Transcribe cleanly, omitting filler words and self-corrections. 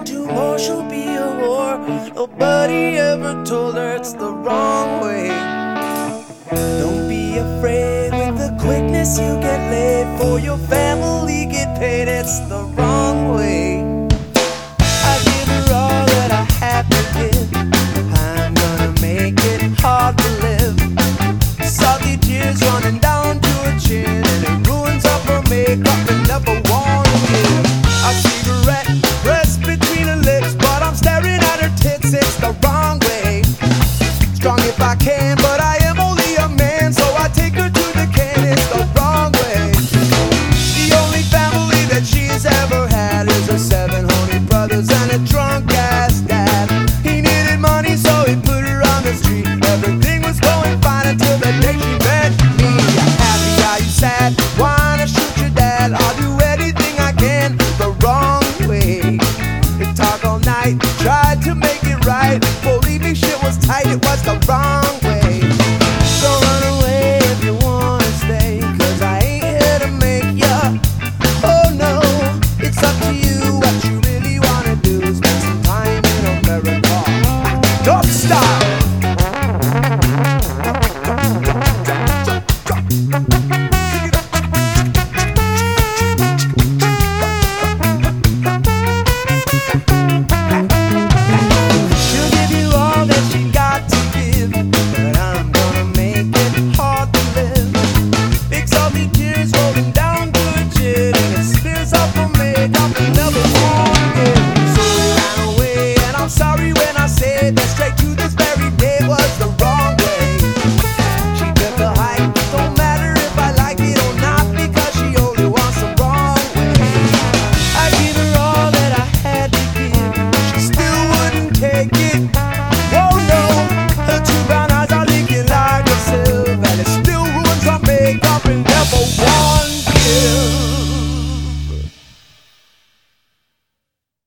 two more, she'll be a whore. Nobody ever told her it's the wrong way. Don't be afraid with the quickness you get laid. For your family get paid, it's the wrong way. I give her all that I have to give. I'm gonna make it hard to live. Salty tears running down to her chin, and it ruins up her makeup and never wanna give. A cigarette pressed between her lips, but I'm staring at her tits, it's the wrong way. Strong if I can, but I am only a man, so I take her to the can, it's the wrong way. The only family that she's ever had